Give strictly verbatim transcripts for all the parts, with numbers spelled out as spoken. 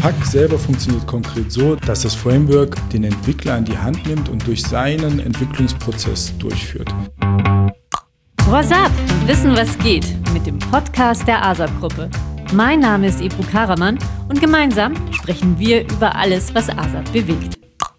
Pack selber funktioniert konkret so, dass das Framework den Entwickler an die Hand nimmt und durch seinen Entwicklungsprozess durchführt. What's up? Wissen, was geht mit dem Podcast der ASAP-Gruppe. Mein Name ist Ebru Karaman und gemeinsam sprechen wir über alles, was ASAP bewegt.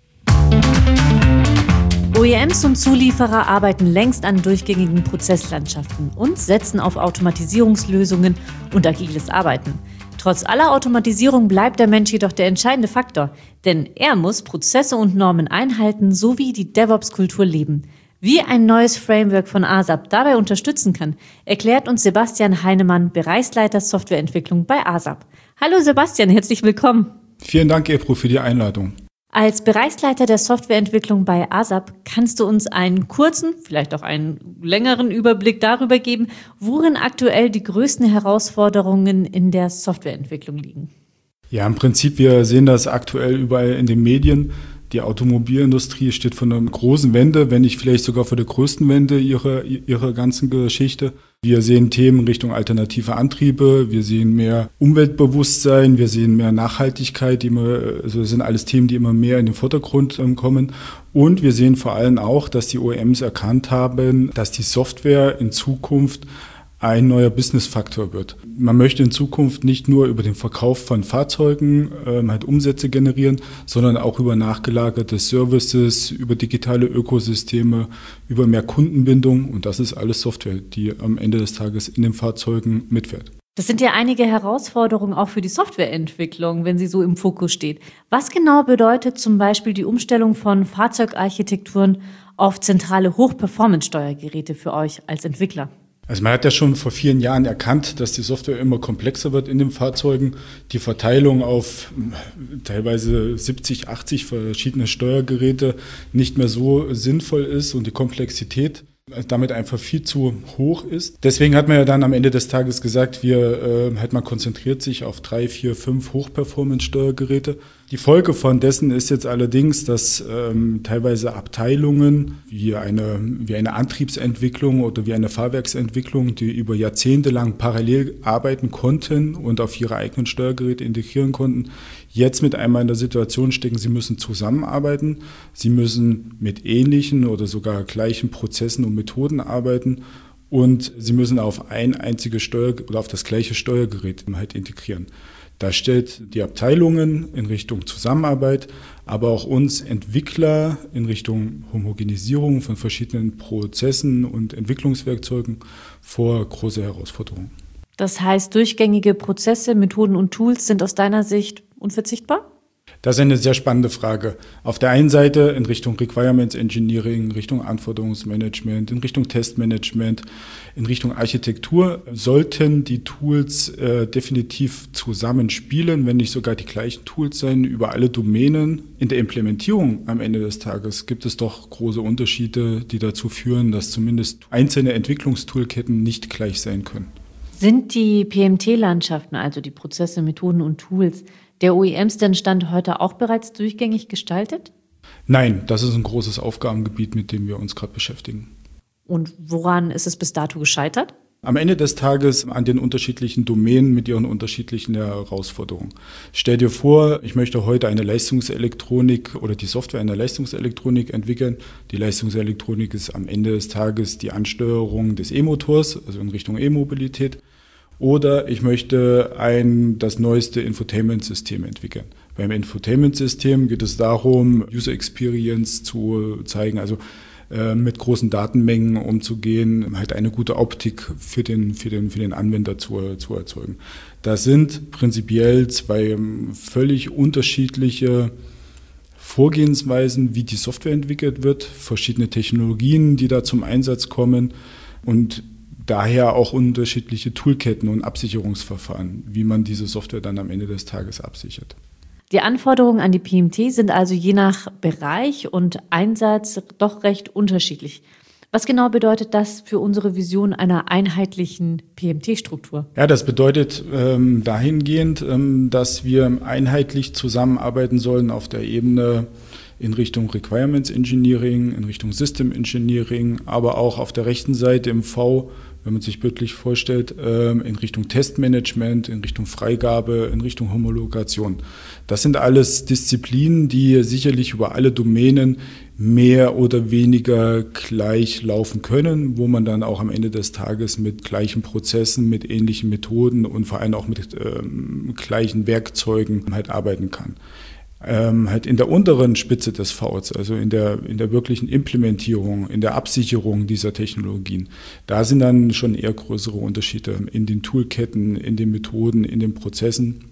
O E Ms und Zulieferer arbeiten längst an durchgängigen Prozesslandschaften und setzen auf Automatisierungslösungen und agiles Arbeiten. Trotz aller Automatisierung bleibt der Mensch jedoch der entscheidende Faktor, denn er muss Prozesse und Normen einhalten sowie die DevOps-Kultur leben. Wie ein neues Framework von ASAP dabei unterstützen kann, erklärt uns Sebastian Heinemann, Bereichsleiter Softwareentwicklung bei ASAP. Hallo Sebastian, herzlich willkommen. Vielen Dank, Ebru, für die Einladung. Als Bereichsleiter der Softwareentwicklung bei ASAP kannst du uns einen kurzen, vielleicht auch einen längeren Überblick darüber geben, worin aktuell die größten Herausforderungen in der Softwareentwicklung liegen. Ja, im Prinzip, wir sehen das aktuell überall in den Medien. Die Automobilindustrie steht vor einer großen Wende, wenn nicht vielleicht sogar vor der größten Wende ihrer, ihrer ganzen Geschichte. Wir sehen Themen Richtung alternative Antriebe, wir sehen mehr Umweltbewusstsein, wir sehen mehr Nachhaltigkeit, die immer, also das sind alles Themen, die immer mehr in den Vordergrund ähm, kommen. Und wir sehen vor allem auch, dass die O E Ms erkannt haben, dass die Software in Zukunft ein neuer Business-Faktor wird. Man möchte in Zukunft nicht nur über den Verkauf von Fahrzeugen ähm, halt Umsätze generieren, sondern auch über nachgelagerte Services, über digitale Ökosysteme, über mehr Kundenbindung. Und das ist alles Software, die am Ende des Tages in den Fahrzeugen mitfährt. Das sind ja einige Herausforderungen auch für die Softwareentwicklung, wenn sie so im Fokus steht. Was genau bedeutet zum Beispiel die Umstellung von Fahrzeugarchitekturen auf zentrale Hoch-Performance-Steuergeräte für euch als Entwickler? Also man hat ja schon vor vielen Jahren erkannt, dass die Software immer komplexer wird in den Fahrzeugen. Die Verteilung auf teilweise siebzig, achtzig verschiedene Steuergeräte nicht mehr so sinnvoll ist und die Komplexität damit einfach viel zu hoch ist. Deswegen hat man ja dann am Ende des Tages gesagt, wir äh, halt man konzentriert sich auf drei, vier, fünf Hoch-Performance-Steuergeräte. Die Folge von dessen ist jetzt allerdings, dass ähm, teilweise Abteilungen wie eine, wie eine Antriebsentwicklung oder wie eine Fahrwerksentwicklung, die über Jahrzehnte lang parallel arbeiten konnten und auf ihre eigenen Steuergeräte integrieren konnten, jetzt mit einmal in der Situation stecken, sie müssen zusammenarbeiten, sie müssen mit ähnlichen oder sogar gleichen Prozessen und Methoden arbeiten und sie müssen auf ein einziges Steuer oder auf das gleiche Steuergerät halt integrieren. Da stellt die Abteilungen in Richtung Zusammenarbeit, aber auch uns Entwickler in Richtung Homogenisierung von verschiedenen Prozessen und Entwicklungswerkzeugen vor große Herausforderungen. Das heißt, durchgängige Prozesse, Methoden und Tools sind aus deiner Sicht unverzichtbar? Das ist eine sehr spannende Frage. Auf der einen Seite in Richtung Requirements Engineering, in Richtung Anforderungsmanagement, in Richtung Testmanagement, in Richtung Architektur sollten die Tools äh, definitiv zusammenspielen, wenn nicht sogar die gleichen Tools sein, über alle Domänen. In der Implementierung am Ende des Tages gibt es doch große Unterschiede, die dazu führen, dass zumindest einzelne Entwicklungstoolketten nicht gleich sein können. Sind die P M T-Landschaften, also die Prozesse, Methoden und Tools, der O E Ms denn Stand heute auch bereits durchgängig gestaltet? Nein, das ist ein großes Aufgabengebiet, mit dem wir uns gerade beschäftigen. Und woran ist es bis dato gescheitert? Am Ende des Tages an den unterschiedlichen Domänen mit ihren unterschiedlichen Herausforderungen. Stell dir vor, ich möchte heute eine Leistungselektronik oder die Software einer Leistungselektronik entwickeln. Die Leistungselektronik ist am Ende des Tages die Ansteuerung des E-Motors, also in Richtung E-Mobilität. Oder ich möchte ein, das neueste Infotainment-System entwickeln. Beim Infotainment-System geht es darum, User Experience zu zeigen, also äh, mit großen Datenmengen umzugehen, halt eine gute Optik für den, für den, für den Anwender zu, zu erzeugen. Das sind prinzipiell zwei völlig unterschiedliche Vorgehensweisen, wie die Software entwickelt wird, verschiedene Technologien, die da zum Einsatz kommen und daher auch unterschiedliche Toolketten und Absicherungsverfahren, wie man diese Software dann am Ende des Tages absichert. Die Anforderungen an die P M T sind also je nach Bereich und Einsatz doch recht unterschiedlich. Was genau bedeutet das für unsere Vision einer einheitlichen P M T-Struktur? Ja, das bedeutet ähm, dahingehend, ähm, dass wir einheitlich zusammenarbeiten sollen auf der Ebene in Richtung Requirements Engineering, in Richtung System Engineering, aber auch auf der rechten Seite im V wenn man sich bildlich vorstellt, in Richtung Testmanagement, in Richtung Freigabe, in Richtung Homologation. Das sind alles Disziplinen, die sicherlich über alle Domänen mehr oder weniger gleich laufen können, wo man dann auch am Ende des Tages mit gleichen Prozessen, mit ähnlichen Methoden und vor allem auch mit ähm, gleichen Werkzeugen halt arbeiten kann. Ähm, halt in der unteren Spitze des Vs, also in der, in der wirklichen Implementierung, in der Absicherung dieser Technologien, da sind dann schon eher größere Unterschiede in den Toolketten, in den Methoden, in den Prozessen.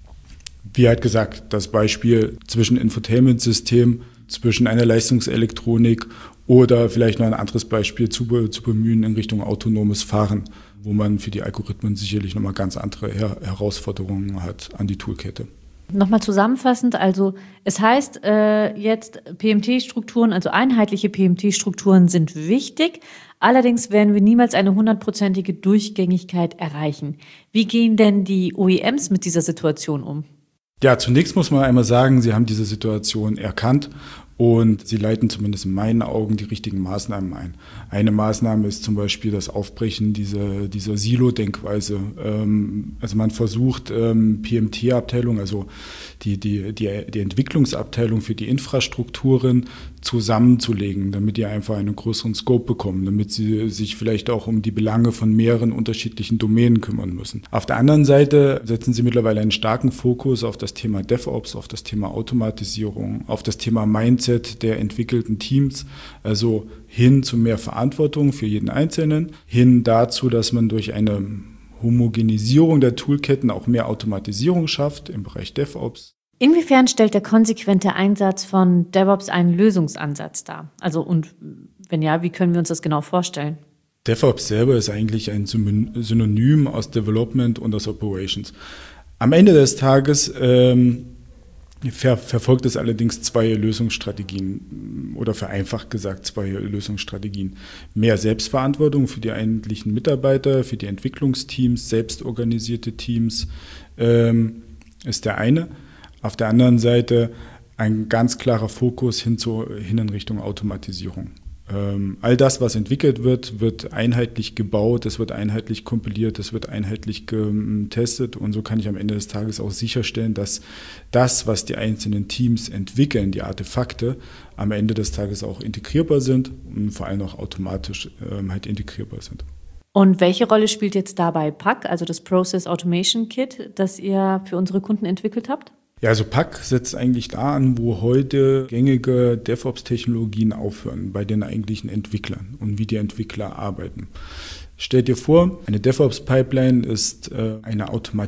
Wie halt gesagt, das Beispiel zwischen Infotainment-System, zwischen einer Leistungselektronik oder vielleicht noch ein anderes Beispiel zu, zu bemühen in Richtung autonomes Fahren, wo man für die Algorithmen sicherlich nochmal ganz andere Her- Herausforderungen hat an die Toolkette. Nochmal zusammenfassend, also es heißt äh, jetzt, P M T-Strukturen, also einheitliche P M T-Strukturen sind wichtig, allerdings werden wir niemals eine hundertprozentige Durchgängigkeit erreichen. Wie gehen denn die O E Ms mit dieser Situation um? Ja, zunächst muss man einmal sagen, sie haben diese Situation erkannt und sie leiten zumindest in meinen Augen die richtigen Maßnahmen ein. Eine Maßnahme ist zum Beispiel das Aufbrechen dieser, dieser Silo-Denkweise. Ähm, also man versucht, ähm, P M T-Abteilung, also die, die, die, die Entwicklungsabteilung für die Infrastrukturen zusammenzulegen, damit die einfach einen größeren Scope bekommen, damit sie sich vielleicht auch um die Belange von mehreren unterschiedlichen Domänen kümmern müssen. Auf der anderen Seite setzen sie mittlerweile einen starken Fokus auf das Thema DevOps, auf das Thema Automatisierung, auf das Thema Mindset der entwickelten Teams, also hin zu mehr Verantwortung für jeden Einzelnen, hin dazu, dass man durch eine Homogenisierung der Toolketten auch mehr Automatisierung schafft im Bereich DevOps. Inwiefern stellt der konsequente Einsatz von DevOps einen Lösungsansatz dar? Also und wenn ja, wie können wir uns das genau vorstellen? DevOps selber ist eigentlich ein Synonym aus Development und aus Operations. Am Ende des Tages ähm, ver- verfolgt es allerdings zwei Lösungsstrategien oder vereinfacht gesagt zwei Lösungsstrategien. Mehr Selbstverantwortung für die eigentlichen Mitarbeiter, für die Entwicklungsteams, selbstorganisierte Teams ähm, ist der eine. Auf der anderen Seite ein ganz klarer Fokus hin, zu, hin in Richtung Automatisierung. Ähm, all das, was entwickelt wird, wird einheitlich gebaut, es wird einheitlich kompiliert, es wird einheitlich getestet und so kann ich am Ende des Tages auch sicherstellen, dass das, was die einzelnen Teams entwickeln, die Artefakte, am Ende des Tages auch integrierbar sind und vor allem auch automatisch ähm, halt integrierbar sind. Und welche Rolle spielt jetzt dabei P A C, also das Process Automation Kit, das ihr für unsere Kunden entwickelt habt? Ja, also P A C setzt eigentlich da an, wo heute gängige DevOps-Technologien aufhören, bei den eigentlichen Entwicklern und wie die Entwickler arbeiten. Stell dir vor, eine DevOps-Pipeline ist äh, eine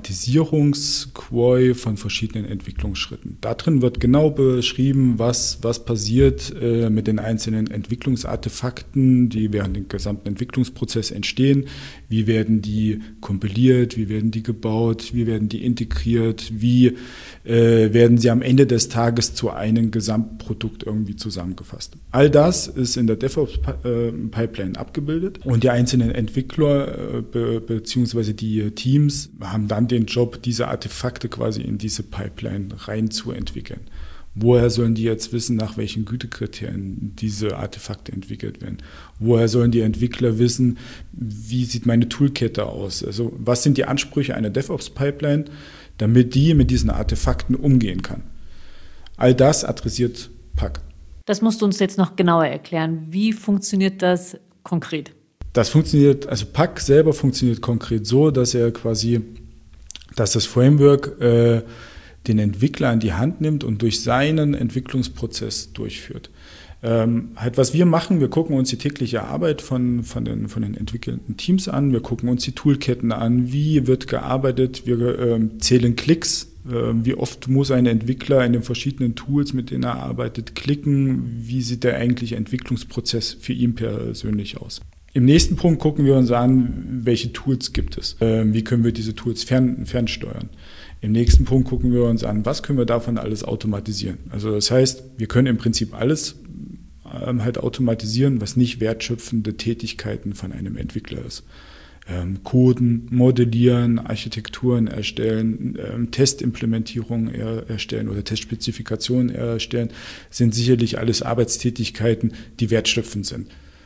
Automatisierungsquote von verschiedenen Entwicklungsschritten. Da drin wird genau beschrieben, was, was passiert äh, mit den einzelnen Entwicklungsartefakten, die während dem gesamten Entwicklungsprozess entstehen. Wie werden die kompiliert, wie werden die gebaut, wie werden die integriert, wie äh, werden sie am Ende des Tages zu einem Gesamtprodukt irgendwie zusammengefasst. All das ist in der DevOps-Pipeline abgebildet und die einzelnen Entwicklungsartefakte Entwickler be, beziehungsweise die Teams haben dann den Job, diese Artefakte quasi in diese Pipeline reinzuentwickeln. Woher sollen die jetzt wissen, nach welchen Gütekriterien diese Artefakte entwickelt werden? Woher sollen die Entwickler wissen, wie sieht meine Toolkette aus? Also was sind die Ansprüche einer DevOps-Pipeline, damit die mit diesen Artefakten umgehen kann? All das adressiert P A C. Das musst du uns jetzt noch genauer erklären. Wie funktioniert das konkret? Das funktioniert, also P A C selber funktioniert konkret so, dass er quasi, dass das Framework äh, den Entwickler an die Hand nimmt und durch seinen Entwicklungsprozess durchführt. Ähm, halt, was wir machen, wir gucken uns die tägliche Arbeit von, von, den, von den entwickelten Teams an, wir gucken uns die Toolketten an, wie wird gearbeitet, wir äh, zählen Klicks, äh, wie oft muss ein Entwickler in den verschiedenen Tools, mit denen er arbeitet, klicken, wie sieht der eigentliche Entwicklungsprozess für ihn persönlich aus. Im nächsten Punkt gucken wir uns an, welche Tools gibt es, äh, wie können wir diese Tools fern, fernsteuern. Im nächsten Punkt gucken wir uns an, was können wir davon alles automatisieren. Also das heißt, wir können im Prinzip alles ähm, halt automatisieren, was nicht wertschöpfende Tätigkeiten von einem Entwickler ist. Ähm, Coden, modellieren, Architekturen erstellen, ähm, Testimplementierungen er, erstellen oder Testspezifikationen erstellen, sind sicherlich alles Arbeitstätigkeiten, die wertschöpfend sind.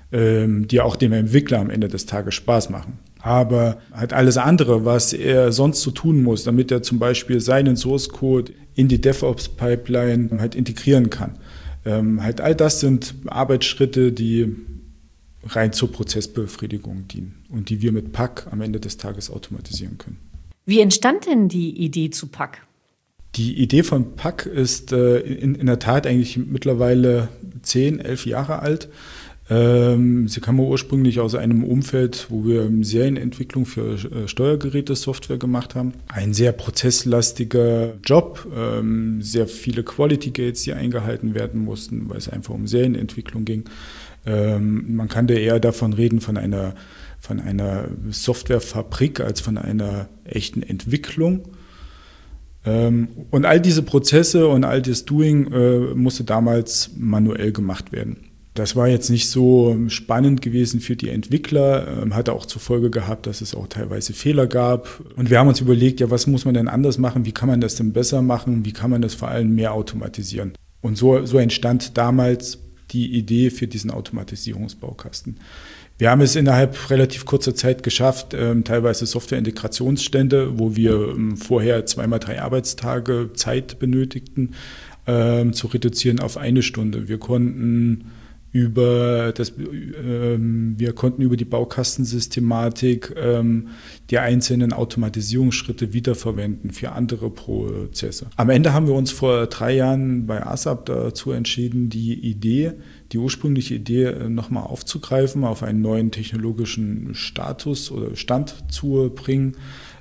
ähm, die auch dem Entwickler am Ende des Tages Spaß machen. Aber halt alles andere, was er sonst so tun muss, damit er zum Beispiel seinen Source-Code in die DevOps-Pipeline halt integrieren kann. Ähm, halt all das sind Arbeitsschritte, die rein zur Prozessbefriedigung dienen und die wir mit Pack am Ende des Tages automatisieren können. Wie entstand denn die Idee zu Pack? Die Idee von Pack ist äh, in, in der Tat eigentlich mittlerweile zehn, elf Jahre alt. Ähm, sie kam ursprünglich aus einem Umfeld, wo wir Serienentwicklung für äh, Steuergeräte-Software gemacht haben. Ein sehr prozesslastiger Job, ähm, sehr viele Quality Gates, die eingehalten werden mussten, weil es einfach um Serienentwicklung ging. Ähm, man kann da eher davon reden, von einer, von einer Softwarefabrik als von einer echten Entwicklung. Ähm, und all diese Prozesse und all das Doing äh, musste damals manuell gemacht werden. Das war jetzt nicht so spannend gewesen für die Entwickler, ähm, hatte auch zur Folge gehabt, dass es auch teilweise Fehler gab. Und wir haben uns überlegt, ja, was muss man denn anders machen? Wie kann man das denn besser machen? Wie kann man das vor allem mehr automatisieren? Und so, so entstand damals die Idee für diesen Automatisierungsbaukasten. Wir haben es innerhalb relativ kurzer Zeit geschafft, ähm, teilweise Softwareintegrationsstände, wo wir ähm, vorher zweimal drei Arbeitstage Zeit benötigten, ähm, zu reduzieren auf eine Stunde. Wir konnten über das, ähm, wir konnten über die Baukastensystematik ähm, die einzelnen Automatisierungsschritte wiederverwenden für andere Prozesse. Am Ende haben wir uns vor drei Jahren bei ASAP dazu entschieden, die Idee, die ursprüngliche Idee nochmal aufzugreifen, auf einen neuen technologischen Status oder Stand zu bringen.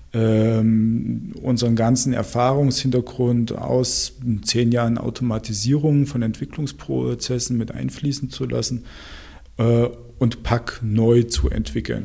Ähm, unseren ganzen Erfahrungshintergrund aus zehn Jahren Automatisierung von Entwicklungsprozessen mit einfließen zu lassen äh, und Pack neu zu entwickeln,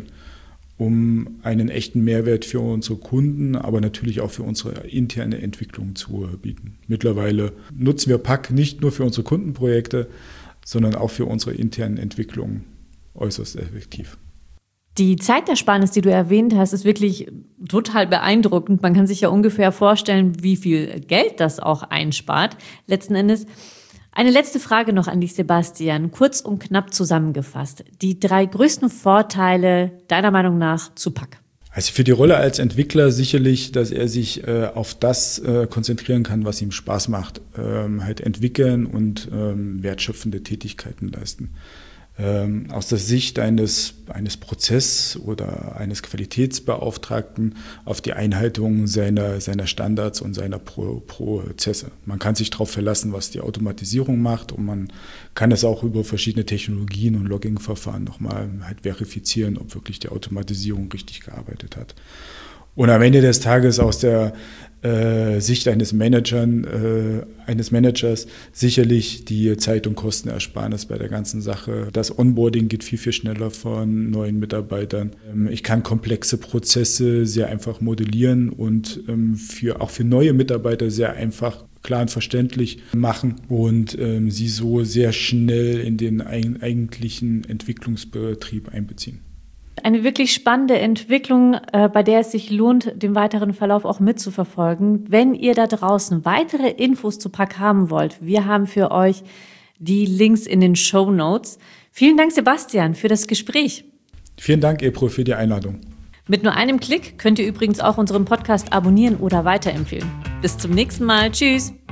um einen echten Mehrwert für unsere Kunden, aber natürlich auch für unsere interne Entwicklung zu bieten. Mittlerweile nutzen wir Pack nicht nur für unsere Kundenprojekte, sondern auch für unsere internen Entwicklungen äußerst effektiv. Die Zeitersparnis, die du erwähnt hast, ist wirklich total beeindruckend. Man kann sich ja ungefähr vorstellen, wie viel Geld das auch einspart. Letzten Endes. Eine letzte Frage noch an dich, Sebastian. Kurz und knapp zusammengefasst. Die drei größten Vorteile deiner Meinung nach zu Pack? Also für die Rolle als Entwickler sicherlich, dass er sich äh, auf das äh, konzentrieren kann, was ihm Spaß macht. Ähm, halt entwickeln und ähm, wertschöpfende Tätigkeiten leisten. Ähm, aus der Sicht eines, eines Prozess- oder eines Qualitätsbeauftragten auf die Einhaltung seiner, seiner Standards und seiner Pro- Prozesse. Man kann sich darauf verlassen, was die Automatisierung macht, und man kann es auch über verschiedene Technologien und Logging-Verfahren nochmal halt verifizieren, ob wirklich die Automatisierung richtig gearbeitet hat. Und am Ende des Tages aus der äh, Sicht eines Managern, äh, eines Managers sicherlich die Zeit- und Kostenersparnis bei der ganzen Sache. Das Onboarding geht viel, viel schneller von neuen Mitarbeitern. Ähm, ich kann komplexe Prozesse sehr einfach modellieren und ähm, für, auch für neue Mitarbeiter sehr einfach klar und verständlich machen und ähm, sie so sehr schnell in den ein, eigentlichen Entwicklungsbetrieb einbeziehen. Eine wirklich spannende Entwicklung, äh, bei der es sich lohnt, den weiteren Verlauf auch mitzuverfolgen. Wenn ihr da draußen weitere Infos zu Pack haben wollt, wir haben für euch die Links in den Shownotes. Vielen Dank, Sebastian, für das Gespräch. Vielen Dank, Ebro, für die Einladung. Mit nur einem Klick könnt ihr übrigens auch unseren Podcast abonnieren oder weiterempfehlen. Bis zum nächsten Mal. Tschüss.